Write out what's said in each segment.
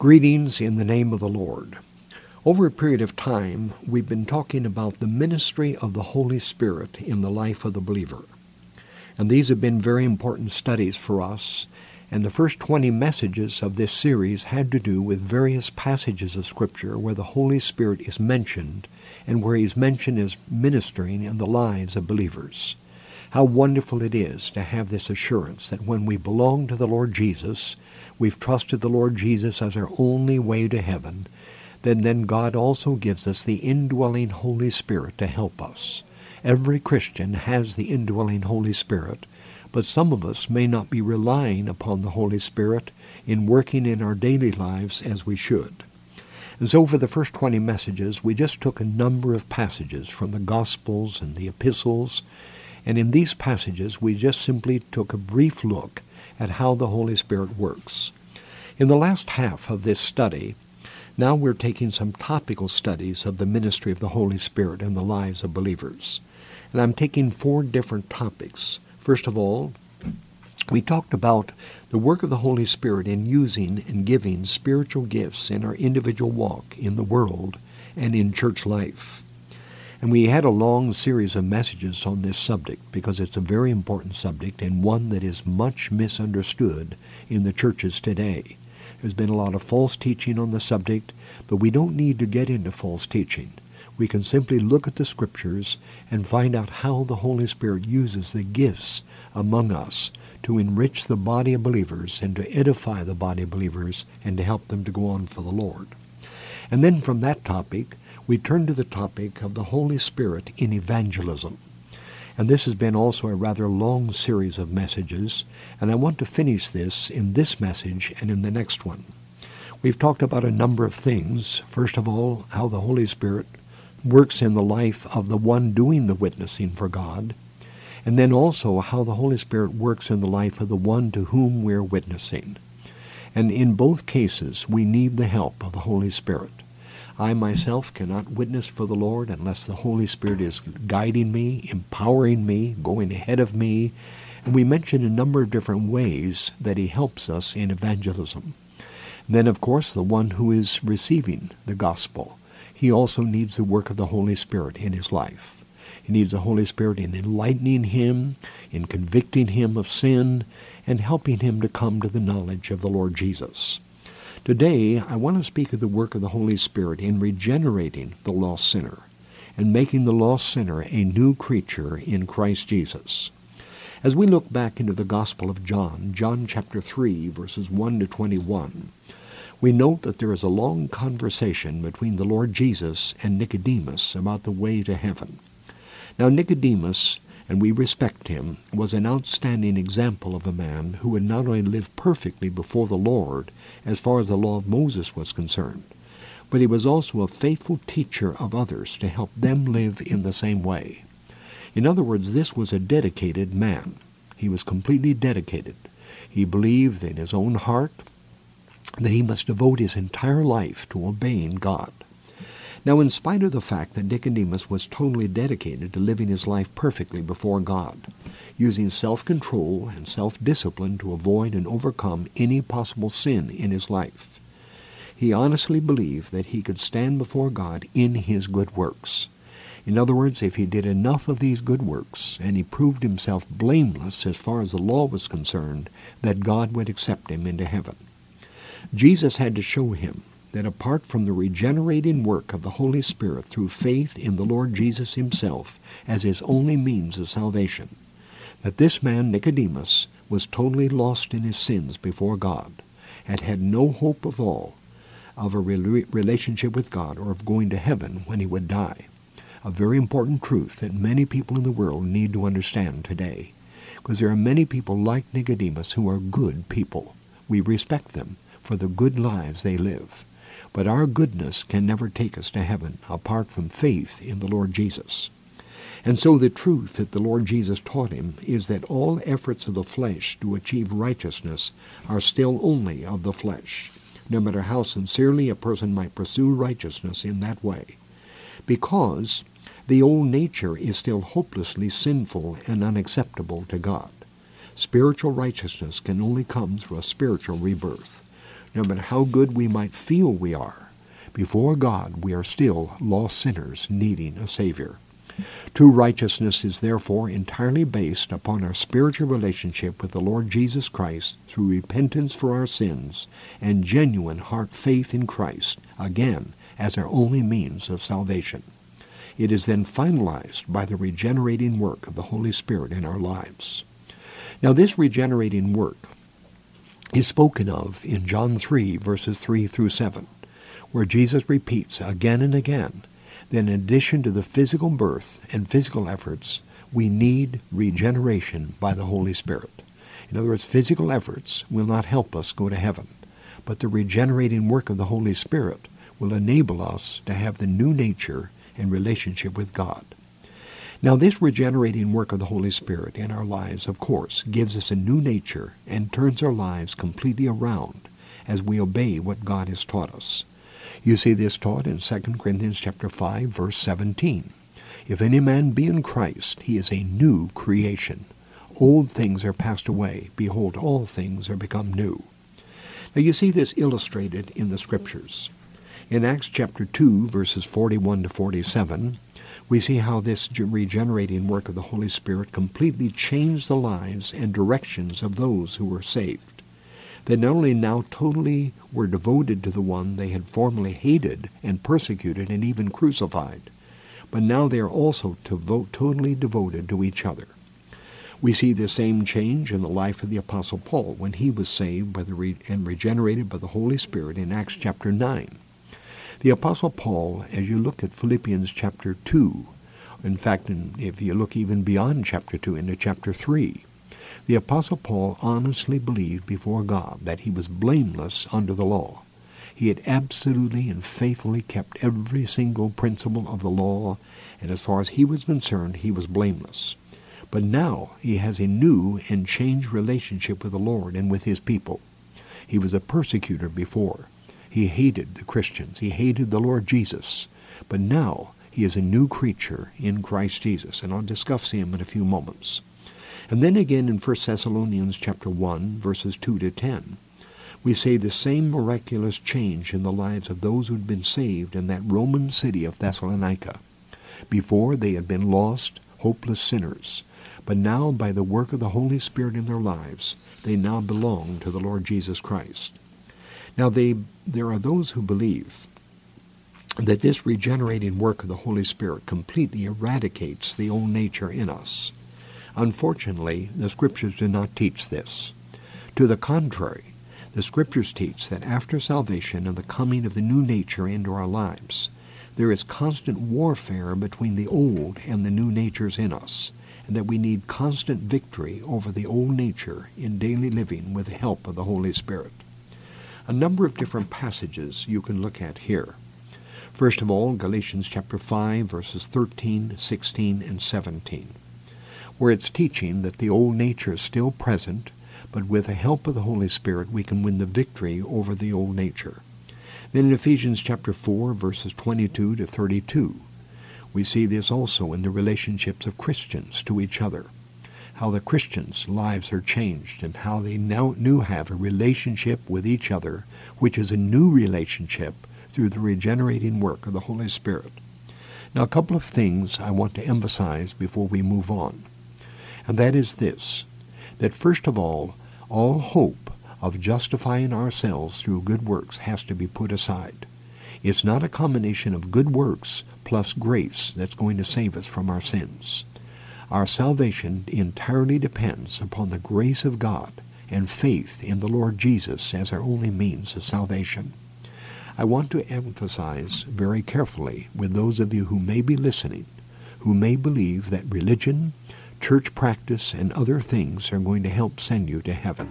Greetings in the name of the Lord. Over a period of time, we've been talking about the ministry of the Holy Spirit in the life of the believer. And these have been very important studies for us. And the first 20 messages of this series had to do with various passages of Scripture where the Holy Spirit is mentioned and where He's mentioned as ministering in the lives of believers. How wonderful it is to have this assurance that when we belong to the Lord Jesus, we've trusted the Lord Jesus as our only way to heaven, then God also gives us the indwelling Holy Spirit to help us. Every Christian has the indwelling Holy Spirit, but some of us may not be relying upon the Holy Spirit in working in our daily lives as we should. And so for the first 20 messages, we just took a number of passages from the Gospels and the epistles, and in these passages we just simply took a brief look at how the Holy Spirit works. In the last half of this study, now we're taking some topical studies of the ministry of the Holy Spirit in the lives of believers. And I'm taking 4 different topics. First of all, we talked about the work of the Holy Spirit in using and giving spiritual gifts in our individual walk in the world and in church life. And we had a long series of messages on this subject because it's a very important subject and one that is much misunderstood in the churches today. There's been a lot of false teaching on the subject, but we don't need to get into false teaching. We can simply look at the Scriptures and find out how the Holy Spirit uses the gifts among us to enrich the body of believers and to edify the body of believers and to help them to go on for the Lord. And then from that topic, we turn to the topic of the Holy Spirit in evangelism. And this has been also a rather long series of messages, and I want to finish this in this message and in the next one. We've talked about a number of things. First of all, how the Holy Spirit works in the life of the one doing the witnessing for God, and then also how the Holy Spirit works in the life of the one to whom we're witnessing. And in both cases, we need the help of the Holy Spirit. I myself cannot witness for the Lord unless the Holy Spirit is guiding me, empowering me, going ahead of me. And we mentioned a number of different ways that He helps us in evangelism. And then, of course, the one who is receiving the gospel, he also needs the work of the Holy Spirit in his life. He needs the Holy Spirit in enlightening him, in convicting him of sin, and helping him to come to the knowledge of the Lord Jesus. Today, I want to speak of the work of the Holy Spirit in regenerating the lost sinner and making the lost sinner a new creature in Christ Jesus. As we look back into the Gospel of John, John chapter 3, verses 1 to 21, we note that there is a long conversation between the Lord Jesus and Nicodemus about the way to heaven. Now Nicodemus, and we respect him, was an outstanding example of a man who had not only lived perfectly before the Lord as far as the law of Moses was concerned, but he was also a faithful teacher of others to help them live in the same way. In other words, this was a dedicated man. He was completely dedicated. He believed in his own heart that he must devote his entire life to obeying God. Now, in spite of the fact that Nicodemus was totally dedicated to living his life perfectly before God, using self-control and self-discipline to avoid and overcome any possible sin in his life, he honestly believed that he could stand before God in his good works. In other words, if he did enough of these good works, and he proved himself blameless as far as the law was concerned, that God would accept him into heaven. Jesus had to show him that apart from the regenerating work of the Holy Spirit through faith in the Lord Jesus himself as his only means of salvation, that this man, Nicodemus, was totally lost in his sins before God and had no hope of all of a relationship with God or of going to heaven when he would die. A very important truth that many people in the world need to understand today, because there are many people like Nicodemus who are good people. We respect them for the good lives they live. But our goodness can never take us to heaven apart from faith in the Lord Jesus. And so the truth that the Lord Jesus taught him is that all efforts of the flesh to achieve righteousness are still only of the flesh, no matter how sincerely a person might pursue righteousness in that way, because the old nature is still hopelessly sinful and unacceptable to God. Spiritual righteousness can only come through a spiritual rebirth. no matter how good we might feel we are, before God we are still lost sinners needing a Savior. True righteousness is therefore entirely based upon our spiritual relationship with the Lord Jesus Christ through repentance for our sins and genuine heart faith in Christ, again, as our only means of salvation. It is then finalized by the regenerating work of the Holy Spirit in our lives. Now, this regenerating work is spoken of in John 3, verses 3 through 7, where Jesus repeats again and again that in addition to the physical birth and physical efforts, we need regeneration by the Holy Spirit. In other words, physical efforts will not help us go to heaven, but the regenerating work of the Holy Spirit will enable us to have the new nature and relationship with God. Now, this regenerating work of the Holy Spirit in our lives, of course, gives us a new nature and turns our lives completely around as we obey what God has taught us. You see this taught in 2 Corinthians chapter 5, verse 17. If any man be in Christ, he is a new creation. Old things are passed away. Behold, all things are become new. Now you see this illustrated in the Scriptures. In Acts chapter 2, verses 41 to 47, we see how this regenerating work of the Holy Spirit completely changed the lives and directions of those who were saved. They not only now totally were devoted to the one they had formerly hated and persecuted and even crucified, but now they are also totally devoted to each other. We see the same change in the life of the Apostle Paul when he was saved and regenerated by the Holy Spirit in Acts chapter 9. The Apostle Paul, as you look at Philippians chapter 2, in fact, if you look even beyond chapter 2 into chapter 3, the Apostle Paul honestly believed before God that he was blameless under the law. He had absolutely and faithfully kept every single principle of the law, and as far as he was concerned, he was blameless. But now he has a new and changed relationship with the Lord and with his people. He was a persecutor before. He hated the Christians. He hated the Lord Jesus. But now he is a new creature in Christ Jesus, and I'll discuss him in a few moments. And then again in 1 Thessalonians chapter 1, verses 2 to 10, we see the same miraculous change in the lives of those who had been saved in that Roman city of Thessalonica. Before, they had been lost, hopeless sinners, but now by the work of the Holy Spirit in their lives, they now belong to the Lord Jesus Christ. Now there are those who believe that this regenerating work of the Holy Spirit completely eradicates the old nature in us. Unfortunately, the Scriptures do not teach this. To the contrary, the Scriptures teach that after salvation and the coming of the new nature into our lives, there is constant warfare between the old and the new natures in us, and that we need constant victory over the old nature in daily living with the help of the Holy Spirit. A number of different passages you can look at here. First of all, Galatians chapter 5, verses 13, 16, and 17. Where it's teaching that the old nature is still present, but with the help of the Holy Spirit we can win the victory over the old nature. Then in Ephesians chapter 4, verses 22 to 32, we see this also in the relationships of Christians to each other, how the Christians' lives are changed and how they now have a relationship with each other, which is a new relationship through the regenerating work of the Holy Spirit. Now, a couple of things I want to emphasize before we move on. And that is this, that first of all hope of justifying ourselves through good works has to be put aside. It's not a combination of good works plus grace that's going to save us from our sins. Our salvation entirely depends upon the grace of God and faith in the Lord Jesus as our only means of salvation. I want to emphasize very carefully with those of you who may be listening, who may believe that religion, church practice, and other things are going to help send you to heaven.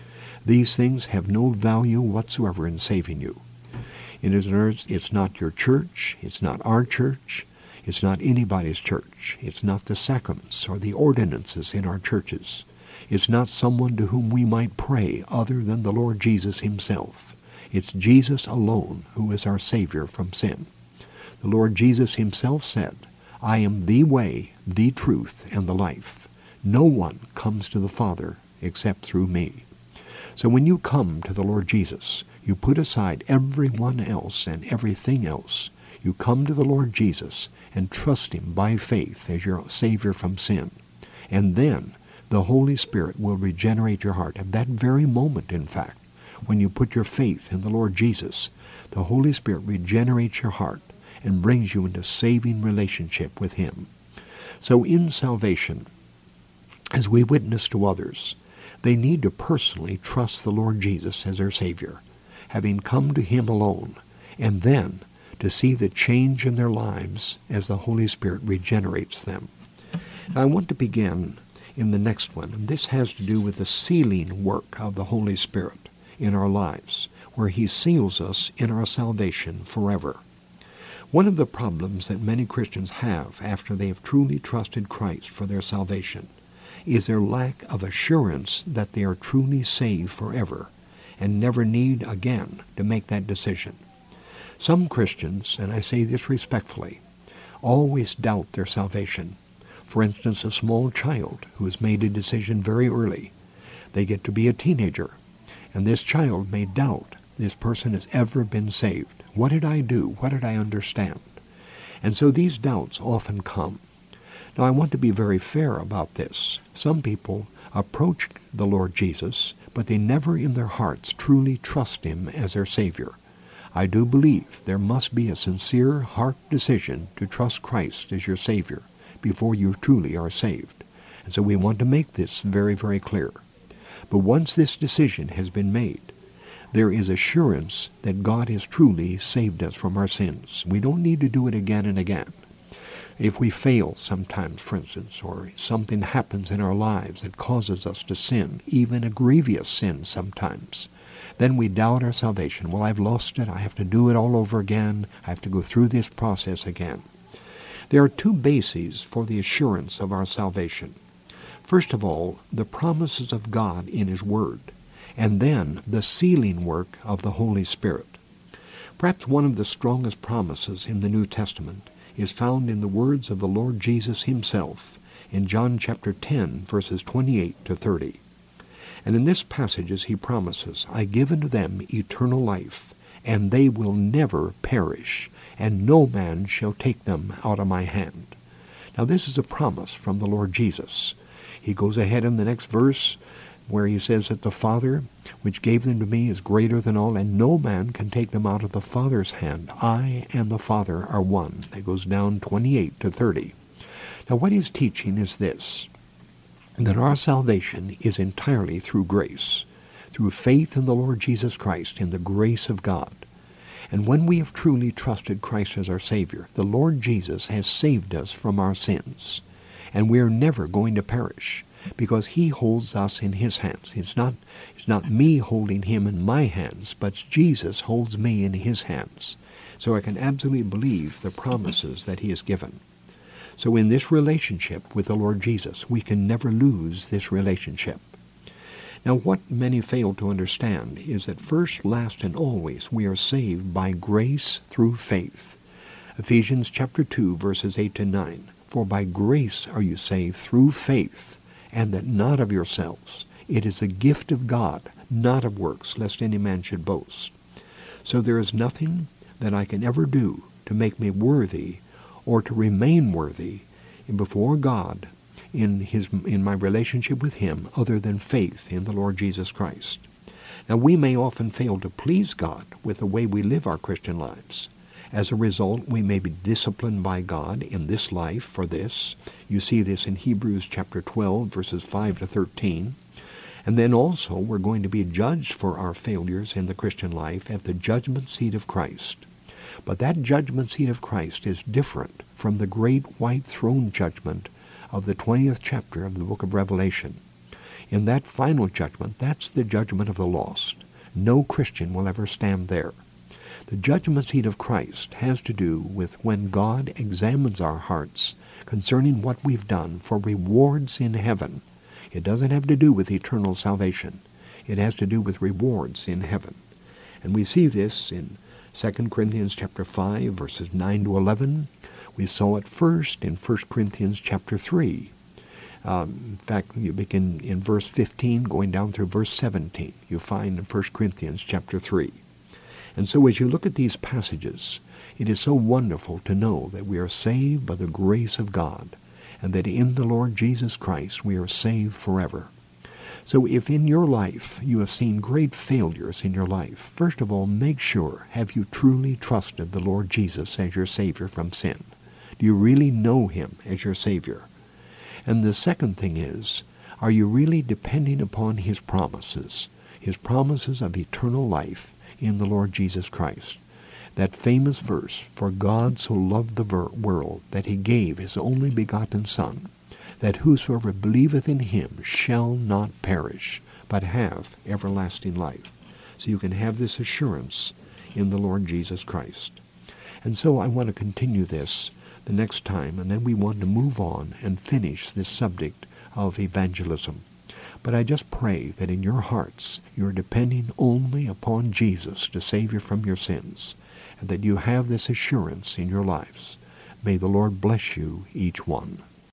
These things have no value whatsoever in saving you. In other words, it's not your church, it's not our church, it's not anybody's church, it's not the sacraments or the ordinances in our churches. It's not someone to whom we might pray other than the Lord Jesus himself. It's Jesus alone who is our Savior from sin. The Lord Jesus himself said, I am the way, the truth, and the life. No one comes to the Father except through me. So when you come to the Lord Jesus, you put aside everyone else and everything else. You come to the Lord Jesus and trust Him by faith as your Savior from sin. And then the Holy Spirit will regenerate your heart. At that very moment, in fact, when you put your faith in the Lord Jesus, the Holy Spirit regenerates your heart and brings you into saving relationship with Him. So in salvation, as we witness to others, they need to personally trust the Lord Jesus as their Savior, having come to Him alone, and then to see the change in their lives as the Holy Spirit regenerates them. Now, I want to begin in the next one, and this has to do with the sealing work of the Holy Spirit in our lives, where He seals us in our salvation forever. One of the problems that many Christians have after they have truly trusted Christ for their salvation is their lack of assurance that they are truly saved forever and never need again to make that decision. Some Christians, and I say this respectfully, always doubt their salvation. For instance, a small child who has made a decision very early. They get to be a teenager, and this child may doubt this person has ever been saved. What did I do? What did I understand? And so these doubts often come. Now, I want to be very fair about this. Some people approach the Lord Jesus, but they never in their hearts truly trust Him as their Savior. I do believe there must be a sincere heart decision to trust Christ as your Savior before you truly are saved. And so we want to make this very, very clear. But once this decision has been made, there is assurance that God has truly saved us from our sins. We don't need to do it again and again. If we fail sometimes, for instance, or something happens in our lives that causes us to sin, even a grievous sin sometimes, then we doubt our salvation. Well, I've lost it. I have to do it all over again. I have to go through this process again. There are two bases for the assurance of our salvation. First of all, the promises of God in His Word, and then the sealing work of the Holy Spirit. Perhaps one of the strongest promises in the New Testament is found in the words of the Lord Jesus Himself in John chapter 10, verses 28 to 30. And in this passage He promises, I give unto them eternal life, and they will never perish, and no man shall take them out of my hand. Now this is a promise from the Lord Jesus. He goes ahead in the next verse where He says that the Father, which gave them to me, is greater than all, and no man can take them out of the Father's hand. I and the Father are one. It goes down 28 to 30. Now what He's teaching is this, that our salvation is entirely through grace, through faith in the Lord Jesus Christ, in the grace of God. And when we have truly trusted Christ as our Savior, the Lord Jesus has saved us from our sins, and we are never going to perish, because He holds us in His hands. It's not me holding Him in my hands, but Jesus holds me in His hands. So I can absolutely believe the promises that He has given. So in this relationship with the Lord Jesus, we can never lose this relationship. Now what many fail to understand is that first, last, and always we are saved by grace through faith. Ephesians chapter 2, verses 8 to 9. For by grace are you saved through faith, and that not of yourselves. It is a gift of God, not of works, lest any man should boast. So there is nothing that I can ever do to make me worthy or to remain worthy before God in my relationship with Him other than faith in the Lord Jesus Christ. Now we may often fail to please God with the way we live our Christian lives. As a result, we may be disciplined by God in this life for this. You see this in Hebrews chapter 12, verses 5 to 13. And then also we're going to be judged for our failures in the Christian life at the judgment seat of Christ. But that judgment seat of Christ is different from the great white throne judgment of the 20th chapter of the book of Revelation. In that final judgment, that's the judgment of the lost. No Christian will ever stand there. The judgment seat of Christ has to do with when God examines our hearts concerning what we've done for rewards in heaven. It doesn't have to do with eternal salvation. It has to do with rewards in heaven. And we see this in 2 Corinthians chapter 5, verses 9 to 11. We saw it first in 1 Corinthians chapter 3. In fact, you begin in verse 15, going down through verse 17. You find in 1 Corinthians chapter 3. And so as you look at these passages, it is so wonderful to know that we are saved by the grace of God, and that in the Lord Jesus Christ we are saved forever. So if in your life you have seen great failures in your life, first of all, make sure, have you truly trusted the Lord Jesus as your Savior from sin? Do you really know Him as your Savior? And the second thing is, are you really depending upon His promises of eternal life in the Lord Jesus Christ? That famous verse, "For God so loved the world, that He gave His only begotten Son, that whosoever believeth in Him shall not perish, but have everlasting life." So you can have this assurance in the Lord Jesus Christ. And so I want to continue this the next time, and then we want to move on and finish this subject of evangelism. But I just pray that in your hearts you're depending only upon Jesus to save you from your sins, and that you have this assurance in your lives. May the Lord bless you, each one.